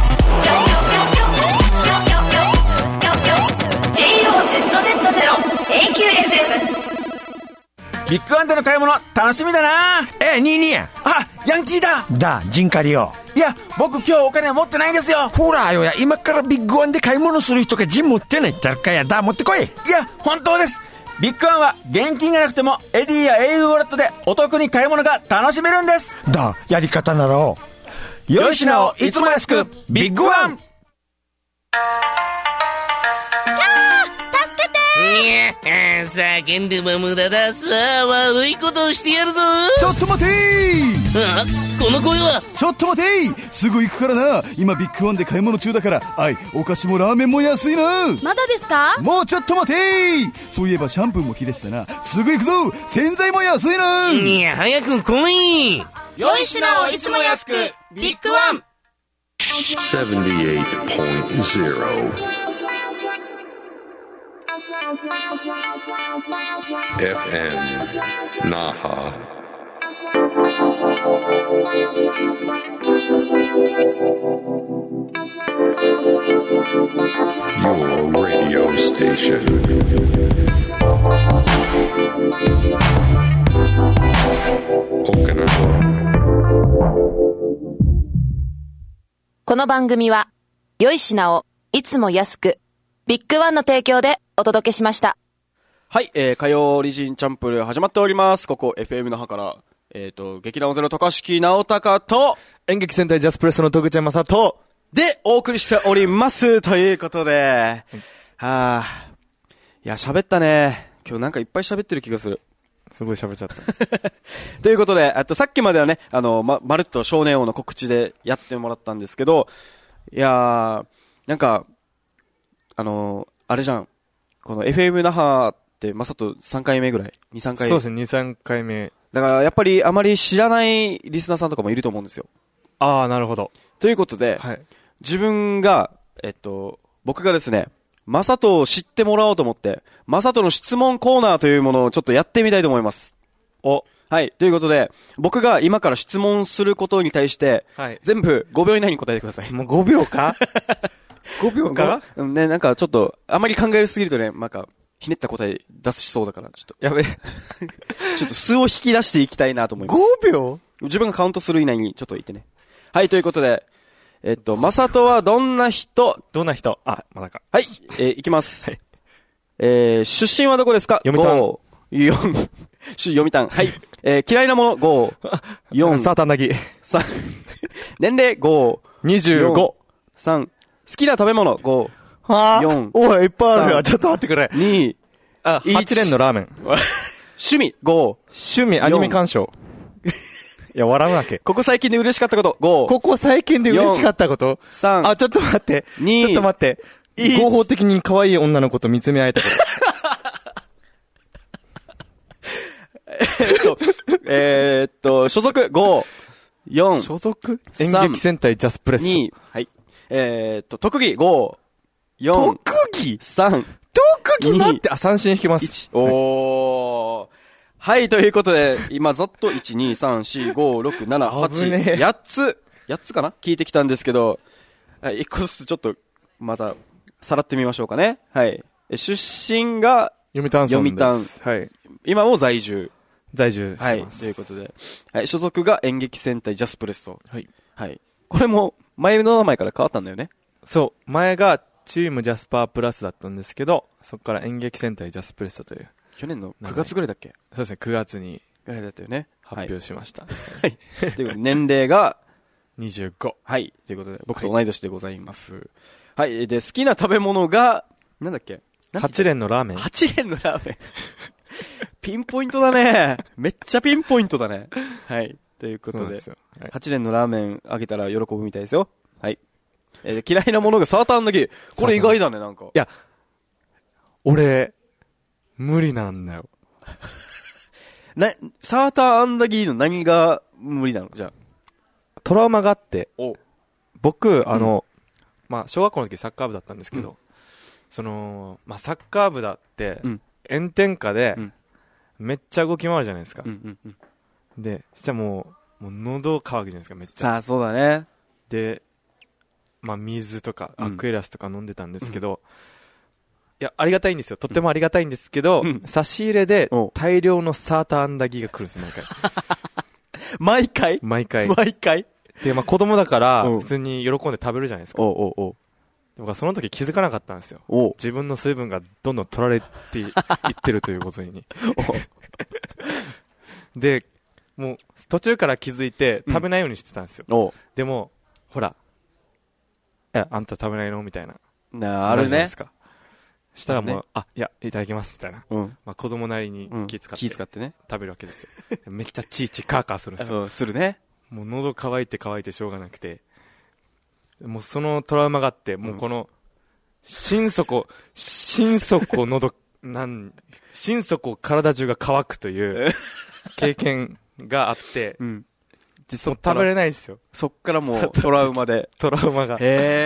JOZZ0AQFM ビッグワンでの買い物楽しみだな。 ニーニーや。 あ、ヤンキーだ。 ジンカリよ。 いや、僕今日お金持ってないんですよ。 ほらよや、今からビッグワンで買い物する人がジン持ってないってあるかや。持ってこい。 いや、本当です。ビッグワンは現金がなくてもエディや au ウォレットでお得に買い物が楽しめるんです。 やり方なら良い品をいつも安く、ビッグワン。 叫んでも無駄だ。さあ、悪いことをしてやるぞ。 ちょっと待てー。この声は。 ちょっと待てー。すぐ行くからな。今ビッグワンで買い物中だから。お菓子もラーメンも安いな。 まだですか？ もうちょっと待てー。そういえばシャンプーも切れてたな。すぐ行くぞ。洗剤も安いな。 いや、早く来い。 良い品をいつも安く、ビッグワン。 78.0 FM Naha. Your radio station. Okinawa. この番組は良い品をいつも安くビッグワンの提供でお届けしました。 はい、火曜リジンチャンプル始まっております。ここ FM 那覇から、劇団ゼロ渡嘉敷直隆と演劇戦隊ジャスプレスの徳ちゃん正人でお送りしております。ということで、いや、喋ったね。今日なんかいっぱい喋ってる気がする。 すごい喋っちゃった。 ということで、さっきまではね、まるっと少年王の告知でやってもらったんですけど、いやー、なんか、あれじゃん。この FM 那覇ってまさと3回目ぐらい ?2、3回。 そうですね、2、3回目。 だからやっぱりあまり知らないリスナーさんとかもいると思うんですよ。 ああ、なるほど。 ということで、はい、自分が、僕がですね、まさとを知ってもらおうと思って、まさとの質問コーナーというものをちょっとやってみたいと思います。はい。ということで、僕が今から質問することに対して、はい、全部5秒以内に答えてください。 もう5秒か5秒かね、なんかちょっと、あまり考えすぎるとね、なんか、ひねった答え出しそうだから、ちょっと。 やべえ。 ちょっと数を引き出していきたいなと思います。 5秒自分がカウントする以内にちょっと言ってね。はい、ということで、まさとはどんな人まだか。 はい、いきます。はい。出身はどこですか？ 読谷。 5、4、読谷。はい。嫌いなもの、5、4、 サーターナギ。 3、年齢、5、 25、 3、好きな食べ物、5、4、 おい、いっぱいあるよ。ちょっと待ってくれ。 2、 8連のラーメン。 趣味、5、 趣味、アニメ鑑賞。いや、笑うわけ。 ここ最近で嬉しかったこと、5。 ここ最近で嬉しかったこと ?3。 ちょっと待って。 2。 ちょっと待って。合法的に可愛い女の子と見つめ合えたこと。 所属、5、4。 所属演劇戦隊ジャスプレス。 2。はい。特技、5、4。 特技 3。 特技待って、三振引きます。 1。おー。はい、ということで、今ざっと1、2、3、4、5、6、7、8、8つかな聞いてきたんですけど、1個ずつちょっと、また、さらってみましょうかね。はい。出身が、 読谷村です。 はい。今も在住してます。 はい。ということで、はい。所属が演劇戦隊ジャスプレッソ。 はい。 はい。これも、前の名前から変わったんだよね。 そう。前が、チームジャスパープラスだったんですけど、そこから演劇戦隊ジャスプレッソという。 去年の9月ぐらいだっけ？ そうですね、9月に。 ぐらいだったよね。 発表しました。 はい。ということで、年齢が、 25。 はい。ということで、僕と同い年でございます。はい。で、好きな食べ物が、なんだっけ？ 八連のラーメン。 八連のラーメン。ピンポイントだね。めっちゃピンポイントだね。はい。ということで、八連のラーメンあげたら喜ぶみたいですよ。はい。嫌いなものがサーターアンダギー。これ意外だね、なんか。いや、俺、無理なんだよ。 サーターアンダギーの何が無理なの？じゃあ。 トラウマがあって、僕、まあ、小学校の時サッカー部だったんですけど、まあ、サッカー部だって、炎天下で、めっちゃ動き回るじゃないですか。で、したらもう喉乾くじゃないですか、めっちゃ。 さあ、そうだね。 で、まあ、水とか、アクエラスとか飲んでたんですけど、いや、ありがたいんですよ。とってもありがたいんですけど、差し入れで大量のサーターアンダギーが来るんです、毎回。毎回で、まあ、子供だから、普通に喜んで食べるじゃないですか。僕はその時気づかなかったんですよ。自分の水分がどんどん取られていってるということに。で、もう途中から気づいて食べないようにしてたんですよ。でも、ほら、あんた食べないのみたいな。 あるね。 したらもう、いや、いただきますみたいな。まあ子供なりに気使ってね。 食べるわけですよ。めっちゃチーチーカーカーするんですよ。 するね。 もう喉乾いてしょうがなくて。もうそのトラウマがあって、もうこの、心底体中が乾くという経験があって、もう食べれないですよ。 そっからもうトラウマで。 トラウマが。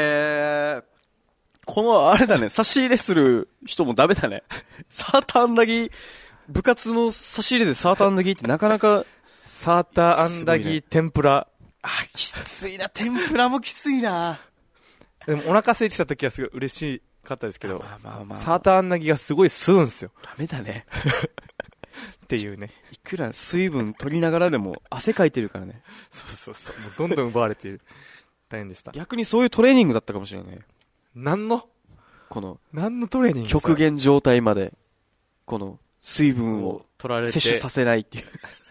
このあれだね、差し入れする人もダメだね。サーターアンダギー、部活の差し入れでサーターアンダギーってなかなか。 サーターアンダギー天ぷら。 きついな、天ぷらもきついな。 でもお腹空いてた時はすごい嬉しかったですけど、サーターアンダギーがすごい吸うんですよ。 ダメだね。 っていうね。 いくら水分取りながらでも汗かいてるからね。 そう。もうどんどん奪われている。大変でした。 逆にそういうトレーニングだったかもしれない。 何のトレーニング？ 極限状態まで、この水分を摂取させないっていう。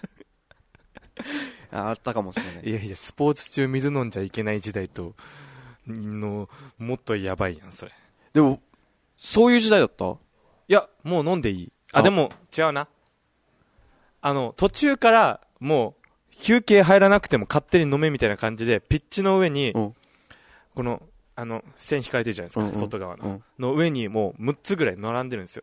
あったかもしれない。 いや、スポーツ中水飲んじゃいけない時代と、もっとやばいやん、それ。 でも、そういう時代だった？ いや、もう飲んでいい。でも、違うな。途中から、もう、休憩入らなくても勝手に飲めみたいな感じで、ピッチの上に、この、線引かれてるじゃないですか、外側の。の上にもう6つぐらい並んでるんですよ。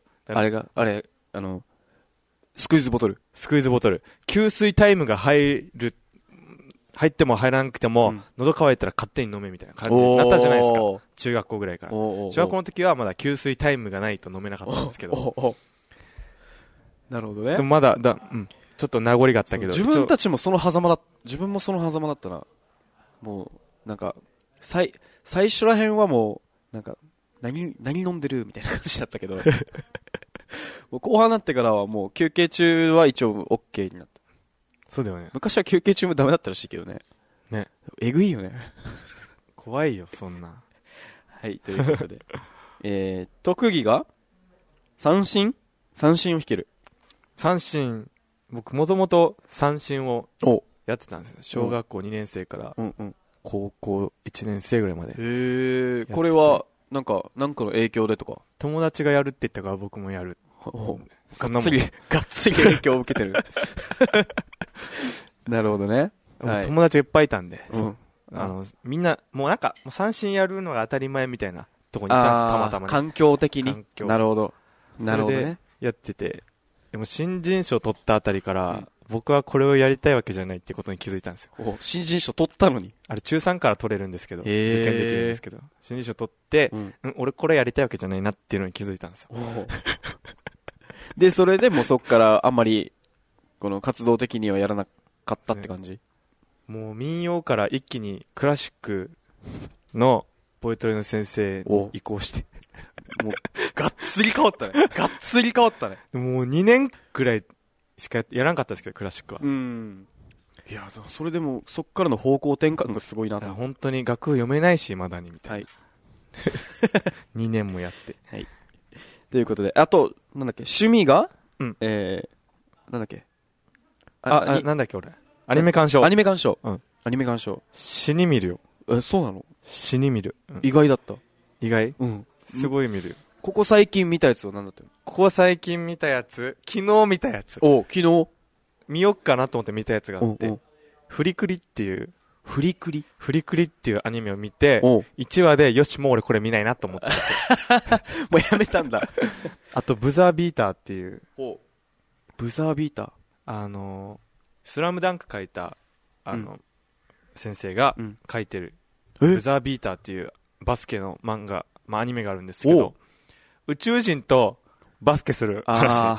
スクイズボトル。 給水タイムが入っても入らなくても、喉乾いたら勝手に飲めみたいな感じになったじゃないですか。中学校ぐらいから。中学校の時はまだ給水タイムがないと飲めなかったんですけど。 なるほどね。 でもまだ、ちょっと名残があったけど。 自分たちもその狭間だったな。もう、なんか、最初ら辺はもう、なんか、何飲んでるみたいな感じだったけど、もう後半になってからはもう休憩中は一応 OK になった。 そうだよね。 昔は休憩中もダメだったらしいけどね。 ね。 えぐいよね。 怖いよ、そんな。 はい、ということで。特技が三振を弾ける。 僕もともと三振をやってたんですよ。小学校2年生から、高校1年生ぐらいまで。 これは、なんかの影響でとか。 友達がやるって言ったから僕もやる。 がっつり影響を受けてる。なるほどね。 友達がいっぱいいたんで、みんな、もう三振やるのが当たり前みたいなとこにいたんです、たまたまね。 環境的に。なるほどね。 やってて、でも新人賞取ったあたりから、僕はこれをやりたいわけじゃないってことに気づいたんですよ。 新人賞取ったのに？ あれ中3から取れるんですけど、受験できるんですけど、新人賞取って、俺これやりたいわけじゃないなっていうのに気づいたんですよ。 で、それでもうそっからあんまり、この活動的にはやらなかったって感じ？ もう民謡から一気にクラシックのポエトリーの先生に移行して。 もう、がっつり変わったね。 もう2年くらいしかやらなかったですけど、クラシックは。 いや、それでも、そっからの方向転換がすごいなと。 本当に楽譜読めないし、まだに、みたいな。2年もやって。 はい。ということで、あと、なんだっけ、趣味がうん。 なんだっけ。 なんだっけ俺。アニメ鑑賞。 アニメ鑑賞。 うん。 アニメ鑑賞。 死に見るよ。 そうなの？ 死に見る。 意外だった。 意外？ うん。 すごい見るよ。 ここ最近見たやつは何だったの？ ここ最近見たやつ、昨日見たやつ。 昨日見よっかなと思って見たやつがあって、フリクリっていう、フリクリっていうアニメを見て、1話で、よし、もう俺これ見ないなと思ったもうやめたんだ。 あと、ブザービーターっていう。 ブザービータースラムダンク書いた、先生が書いてる、ブザービーターっていうバスケの漫画、アニメがあるんですけど、宇宙人とバスケする話。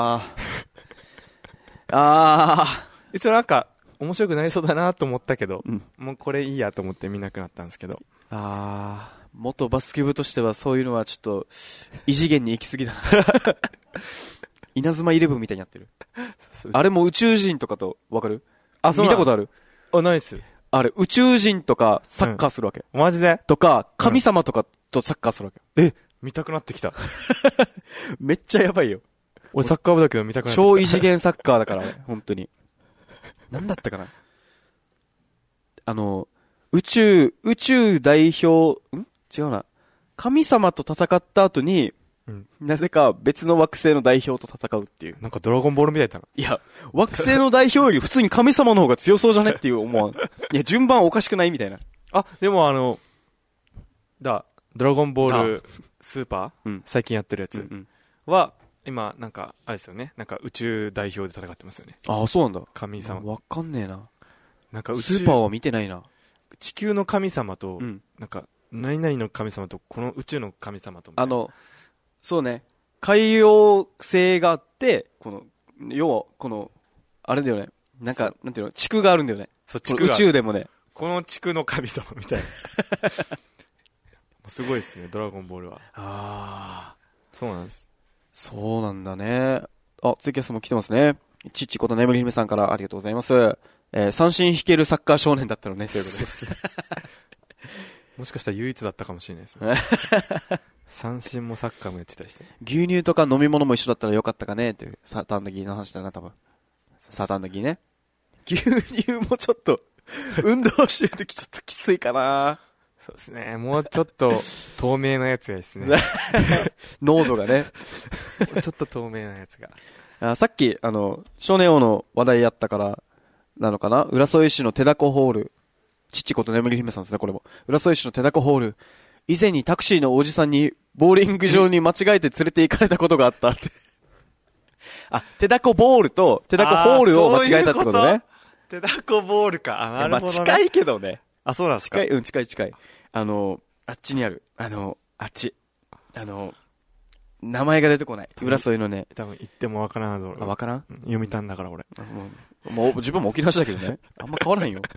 一応なんか、面白くなりそうだなと思ったけど、もうこれいいやと思って見なくなったんですけど。 元バスケ部としてはそういうのはちょっと、異次元に行き過ぎだな。稲妻イレブンみたいになってる。あれも宇宙人とかと分かる？見たことある？ ないっす。 あれ、宇宙人とかサッカーするわけ。 マジで？ とか、神様とかとサッカーするわけ。 見たくなってきた。 めっちゃやばいよ。 俺サッカー部だけど見たくなってきた。 超異次元サッカーだから、本当に。なんだったかな？宇宙代表、違うな。神様と戦った後に、なぜか別の惑星の代表と戦うっていう。 なんかドラゴンボールみたいだな。 いや、惑星の代表より普通に神様の方が強そうじゃねっていう思わん。いや、順番おかしくないみたいな。 でもドラゴンボールスーパー、最近やってるやつは、今、なんか、あれですよね。なんか宇宙代表で戦ってますよね。 そうなんだ。 神様。 わかんねえな。 なんかスーパーは見てないな。 地球の神様と、なんか、何々の神様と、この宇宙の神様と。 そうね。海洋星があって、要は、あれだよね。なんか、なんていうの、地区があるんだよね。 そう、地区が。 宇宙でもね。 この地区の神様みたいな。すごいですね、ドラゴンボールは。そうなんです。 そうなんだね。ツイキャスも来てますね。ちっちこと眠り姫さんからありがとうございます。三振弾けるサッカー少年だったのね、ということです。 もしかしたら唯一だったかもしれないですね。三振もサッカーもやってたりして。 牛乳とか飲み物も一緒だったらよかったかねっていう、サーターアンダギーの話だな、多分。サーターアンダギーね。牛乳もちょっと、運動してるときちょっときついかな。 そうですね。もうちょっと透明なやつがですね。 濃度がね。 ちょっと透明なやつが。 さっき、少年王の話題やったから、なのかな？浦添市の手だこホール。父こと眠り姫さんですね、これも。浦添市の手だこホール。以前にタクシーのおじさんに、ボーリング場に間違えて連れて行かれたことがあったって。手だこボールと手だこホールを間違えたってことね。 手だこボールか。なるほどね。 近いけどね。 そうなんですか？ 近い。あっちにある。あっち。名前が出てこない。浦添のね。 多分言ってもわからんぞ。 わからん？ 読みたんだから俺。 もう自分も沖縄市だけどね。あんま変わらんよ。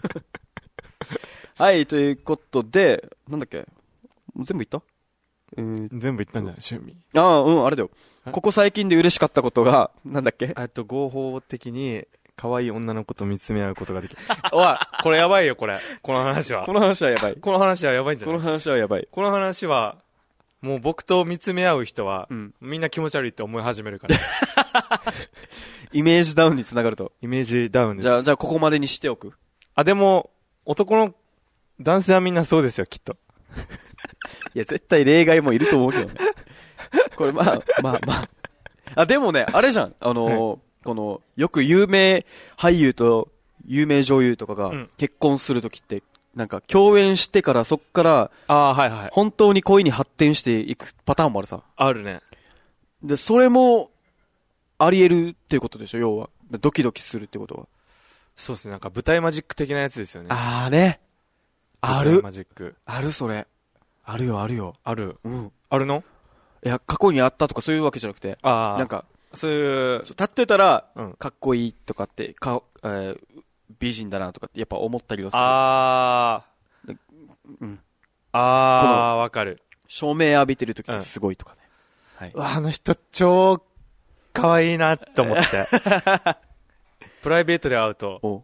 はい、ということで、なんだっけ？全部言った？ 全部言ったんじゃない？趣味。 あれだよ。ここ最近で嬉しかったことが、なんだっけ？ 合法的に、可愛い女の子と見つめ合うことができる。おい、これやばいよ、これ。この話は。 この話はやばい。 この話はやばいんじゃない？ この話はやばい。 この話は、もう僕と見つめ合う人は、みんな気持ち悪いって思い始めるから。 イメージダウンにつながると。 イメージダウンです。 じゃあここまでにしておく。 でも、男性はみんなそうですよ、きっと。 いや、絶対例外もいると思うけどね。これまあ。でもね、あれじゃん。よく有名俳優と有名女優とかが結婚するときって、なんか共演してからそっから、本当に恋に発展していくパターンもあるさ。 あるね。 で、それも、あり得るっていうことでしょ、要は。ドキドキするってことは。 そうですね、なんか舞台マジック的なやつですよね。 ね。ある。 マジック。 ある、それ。あるよ。 ある。あるの？ いや、過去にあったとかそういうわけじゃなくて。なんか、 そういう、 立ってたら、かっこいいとかって、美人だなとかってやっぱ思ったりはする。 わかる。 照明浴びてる時にすごいとかね。 はい。あの人超可愛いなって思って。プライベートで会うと、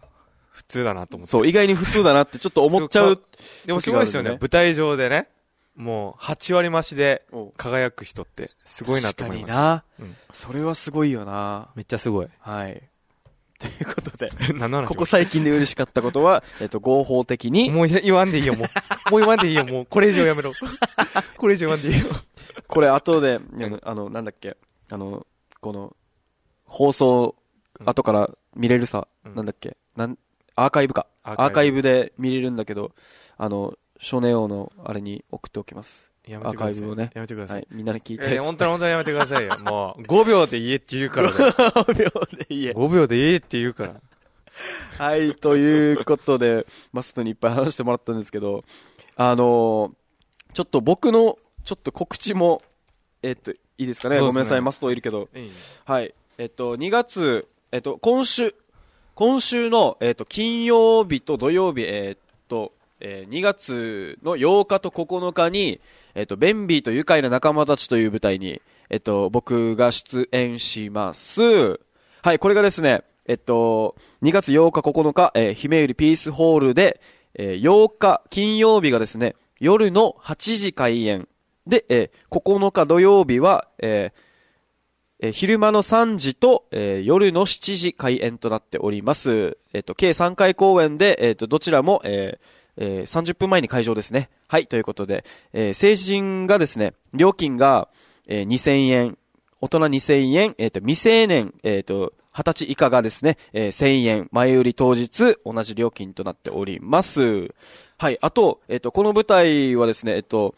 普通だなと思って。 そう、意外に普通だなってちょっと思っちゃう。 でもすごいですよね。舞台上でね。 もう8割増しで輝く人ってすごいなと思います。 確かにな、 うん、 それはすごいよな。 めっちゃすごい。 はい。ということで何の話ここ最近で嬉しかったことは、合法的にもう言わんでいいよ、もうもう言わんでいいよ、もうこれ以上やめろこれ以上言わんでいいよこれ後でなんだっけ、この放送後から見れるさ、なんだっけ、アーカイブか、アーカイブで見れるんだけど、少年王のあれに送っておきます。 やめてください。 アーカイブをね。 やめてください。 はい、みんなで聞いて。 本当にやめてくださいよ。もう、5秒で言えって言うからね。 5秒で言え。 5秒で言えって言うから。 はい、ということで、マストにいっぱい話してもらったんですけど、ちょっと僕の、ちょっと告知も、いいですかね。ごめんなさい、マストいるけど。はい。2月、今週の、金曜日と土曜日、2月の8日と9日に、ベンビーと愉快な仲間たちという舞台に、僕が出演します。はい、これがですね、2月8日9日、姫ゆりピースホールで、8日金曜日がですね、夜の8時開演。で、9日土曜日は、昼間の3時と、夜の7時開演となっております。計3回公演で、どちらも、30分前に会場ですね。はい、ということで、成人がですね、料金が、2000円、大人2000円、未成年、20歳以下がですね、1000円、前売り当日、同じ料金となっております。はい、あと、この舞台はですね、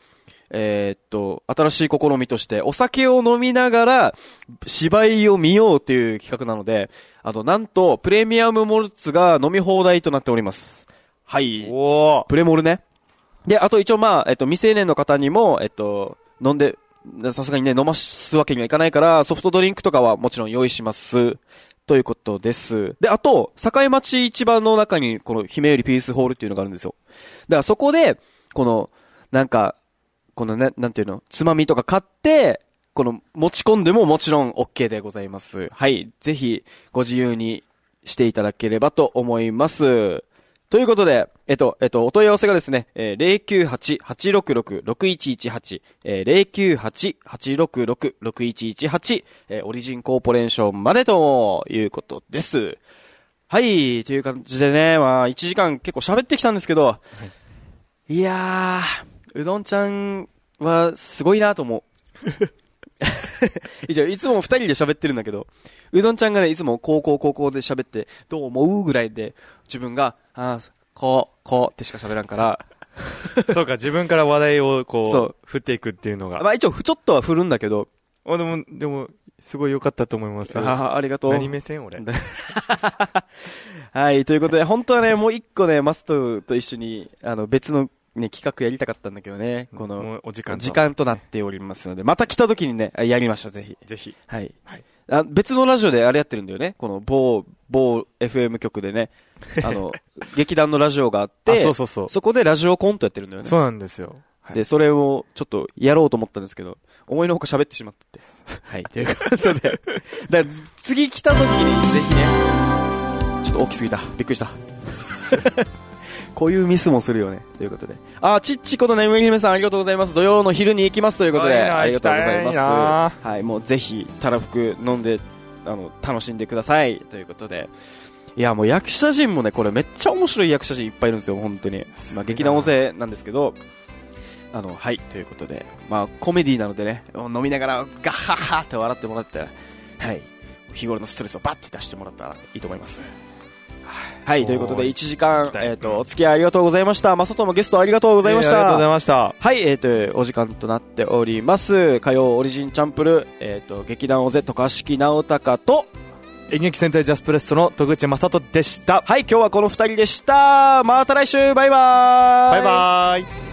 新しい試みとして、お酒を飲みながら、芝居を見ようという企画なので、なんと、プレミアムモルツが飲み放題となっております。はい。プレモルね。で、あと一応未成年の方にも、飲んで、さすがにね、飲ますわけにはいかないから、ソフトドリンクとかはもちろん用意します。ということです。で、あと、境町市場の中に、この姫ゆりピースホールっていうのがあるんですよ。だからそこで、なんていうの、つまみとか買って、持ち込んでももちろん OK でございます。はい。ぜひ、ご自由にしていただければと思います。ということで、お問い合わせがですね、098-866-6118、098-866-6118、オリジンコーポレーションまでということです。はい、という感じでね、1時間結構喋ってきたんですけど、いやー、うどんちゃんはすごいなと思う。いつも2人で喋ってるんだけど、うどんちゃんがね、いつも高校で喋って、どう思うぐらいで、自分が、こうってしか喋らんから。 そうか、自分から話題を振っていくっていうのが。 一応、ちょっとは振るんだけど。 でも、すごい良かったと思います。 ありがとう。 何目線俺。 はい、ということで、本当はね、もう一個ね、マストと一緒に、別の、ね、企画やりたかったんだけどね、 もう時間となっておりますので、また来た時にね、やりましょう、ぜひ。 ぜひ。 はい。別のラジオであれやってるんだよね、この某 FM 局でね、劇団のラジオがあって、そこでラジオコントやってるんだよね。 そうなんですよ。 で、それをちょっとやろうと思ったんですけど、思いのほか喋ってしまって。はい、ということで、次来た時にぜひね、ちょっと大きすぎた。びっくりした。こういうミスもするよね。ということで。ちっちことねむぎ姫さんありがとうございます。土曜の昼に行きますということで。ありがとうございます。はい、もうぜひ、たらふく飲んで、楽しんでください。ということで。いや、もう役者陣もね、これめっちゃ面白い役者陣いっぱいいるんですよ、本当に。劇団大勢なんですけど、はい、ということで。コメディなのでね、飲みながらガッハッハって笑ってもらって、はい、日頃のストレスをバッて出してもらったらいいと思います。はい、ということで1時間、お付き合いありがとうございました。まさともゲストありがとうございました。 ありがとうございました。 はい、お時間となっております。火曜オリジンチャンプル、劇団尾瀬渡嘉敷直隆と、 演劇戦隊ジャスプレッソの戸口正人でした。 はい、今日はこの2人でした。また来週、バイバーイ。 バイバーイ。